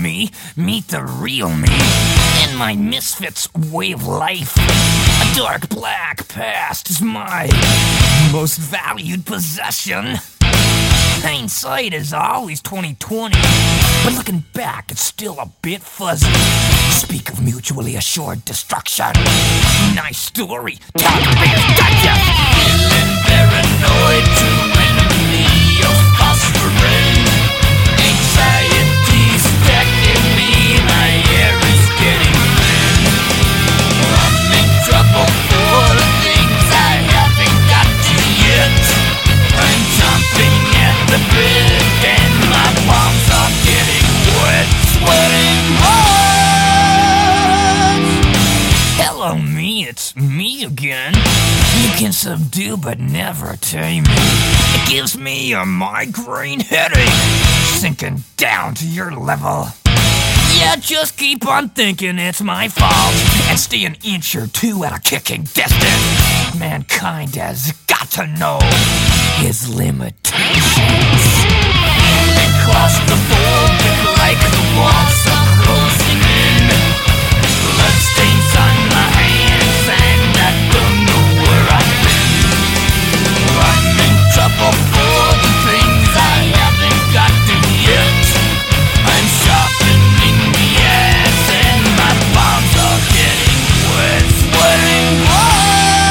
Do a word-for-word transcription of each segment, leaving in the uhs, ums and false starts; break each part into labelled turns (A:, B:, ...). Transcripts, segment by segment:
A: me, meet the real me. In my misfits way of life, a dark black past is my most valued possession. Hindsight is always twenty twenty, but looking back, it's still a bit fuzzy. Speak of mutually assured destruction. Nice story. Talk about gotcha. Feeling paranoid to enemy of phosphorin. Anxiety stacking me, my air is getting thin. I'm in trouble for the things I haven't got to yet. I'm jumping at the bit and my palms are getting wet, sweating hard. Hello me, it's me again. You can subdue but never tame me. It gives me a migraine headache, sinking down to your level. Yeah, just keep on thinking it's my fault and stay an inch or two at a kicking distance. Mankind has got to know his limitations. Claustrophobic like the walls are closing in. Bloodstains on my hands and I don't know where I've been. I'm in trouble for the things I haven't gotten yet. I'm sharpening the ass and my palms are getting wet, sweating hard.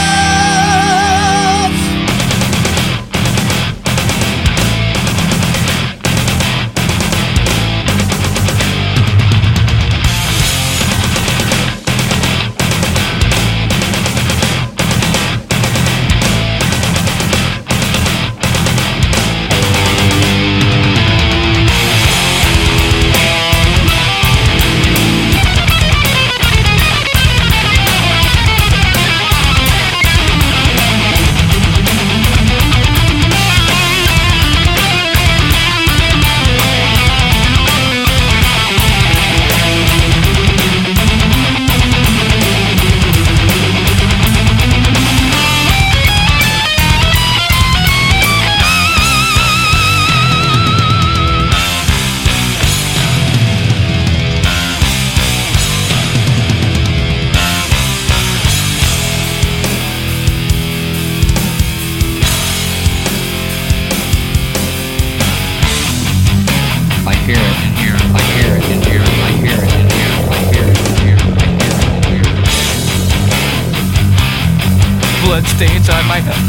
A: Bloodstains on my head.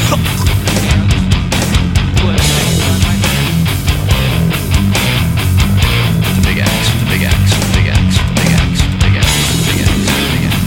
A: Bloodstains on my head. The big axe, the big axe, the big axe, the big axe, the big axe, the big axe, the big axe.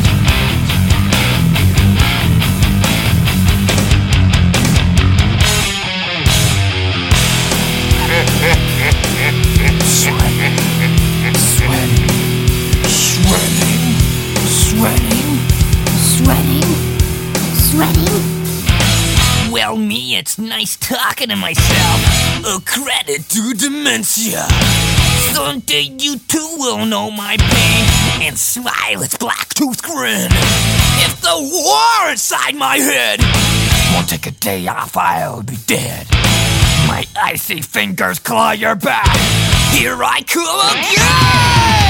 A: Sweating, sweating, sweating, sweating, sweating. Sweating? Well, me, it's nice talking to myself. A credit to dementia. Someday you too will know my pain and smile its black-toothed grin. If the war inside my head won't take a day off, I'll be dead. My icy fingers claw your back. Here I come again!